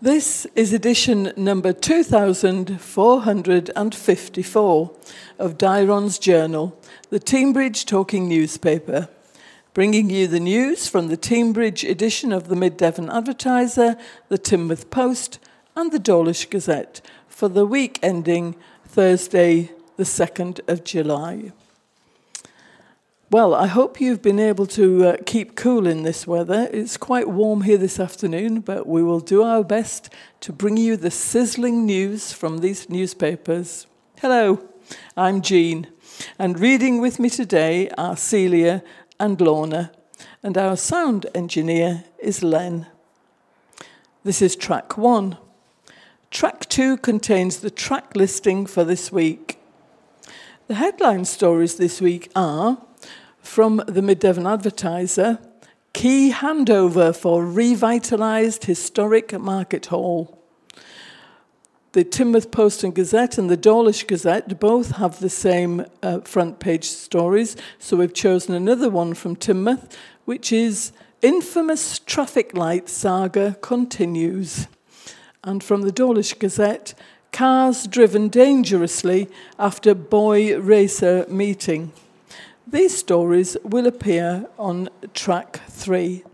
This is edition number 2454 of Dairon's Journal, the Teignbridge Talking Newspaper, bringing you the news from the Teignbridge edition of the Mid-Devon Advertiser, the Teignmouth Post and the Dawlish Gazette for the week ending Thursday, the 2nd of July. Well, I hope you've been able to keep cool in this weather. It's quite warm here this afternoon, but we will do our best to bring you the sizzling news from these newspapers. Hello, I'm Jean, and reading with me today are Celia and Lorna, and our sound engineer is Len. This is track 1. Track 2 contains the track listing for this week. The headline stories this week are: from the Mid-Devon Advertiser, key handover for revitalised historic market hall. The Teignmouth Post and Gazette and the Dawlish Gazette both have the same front page stories, so we've chosen another one from Teignmouth, which is infamous traffic light saga continues. And from the Dawlish Gazette, cars driven dangerously after boy racer meeting. These stories will appear on track 3.